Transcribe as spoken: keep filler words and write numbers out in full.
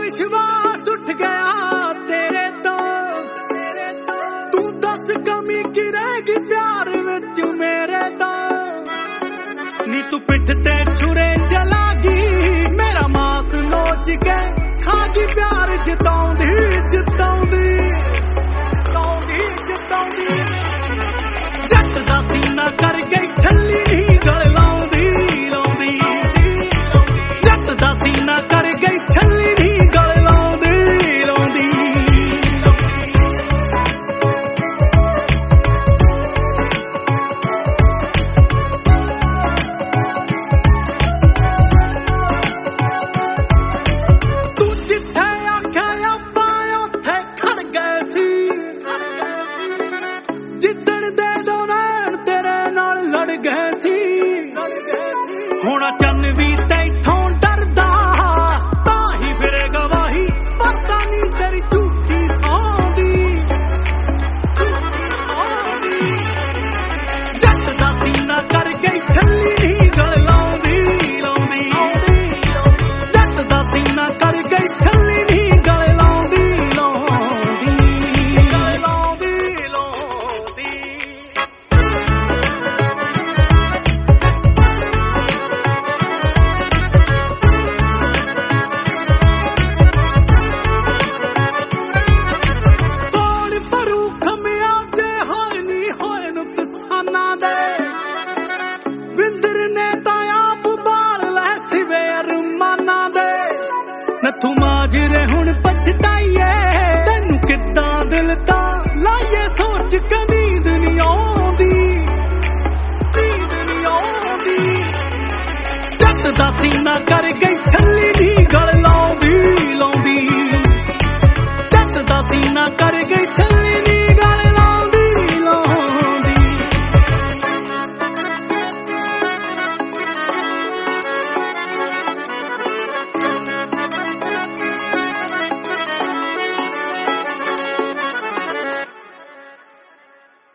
विश्वास उठ गया तेरे तो तू दस कमी की रहेगी प्यार विच मेरे तो नी तू पिठ ते छुरे चलागी मेरा मास नोच के खागी प्यार जिताउंदी जिताउंदी जिताउंदी जिताउंदी जट दा सीना कर गई छल्ली नी गल लाउंदी लाउंदी जट दा सीना कर गई छल्ली नी गल लाउंदी लाउंदी ਹੁਣ ਚੰਨ ਵੀ ਤੈਥੋਂ ਡਰਦਾ ਤਾਂ ਹੀ ਫਿਰੇ ਗਵਾਹੀ ਪਤਾ ਨਹੀਂ ਤੇਰੀ ਝੂਠੀ ਆਉਂਦੀ ਜੱਟ ਦਾ ਸੀਨਾ ਕਰ ਗਈ ਛੱਲੀ ਨਹੀਂ ਗਲ ਲਾਉਂਦੀ ਲਾਉਂਦੀ ਜੱਟ ਦਾ ਸੀਨਾ ਕਰ ਗਈ ਛੱਲੀ ਨਹੀਂ ਗਲ ਲਾਉਂਦੀ ਲਾਉਂਦੀ ਗਲ ਲਾਉਂਦੀ ਲਾਉਂਦੀ नथू माजरे हुण पछताइए तेनू किद्दां दिल तां लाइए सोच के नींद नी आउंदी नींद नी आउंदी जट दा सीना कर